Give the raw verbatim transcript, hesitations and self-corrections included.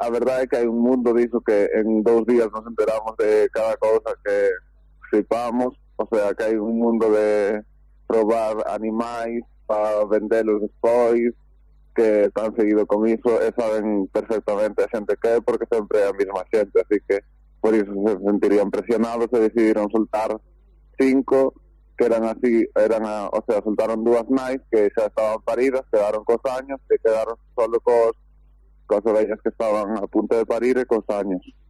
a verdade é que hai un mundo diso que en dous días nos enteramos de cada cousa que flipamos, o sea, que hai un mundo de probar animais para vendelos despois, que están seguido con iso e saben perfectamente a xente que é, porque sempre é a mesma xente, así que por iso se sentirían presionados e decidiron soltar cinco que eran así, eran a, o sea, soltaron dúas nais que xa estaban paridas, quedaron cos años, que quedaron solo cos cos ovellas que estaban a punto de parir e cos años.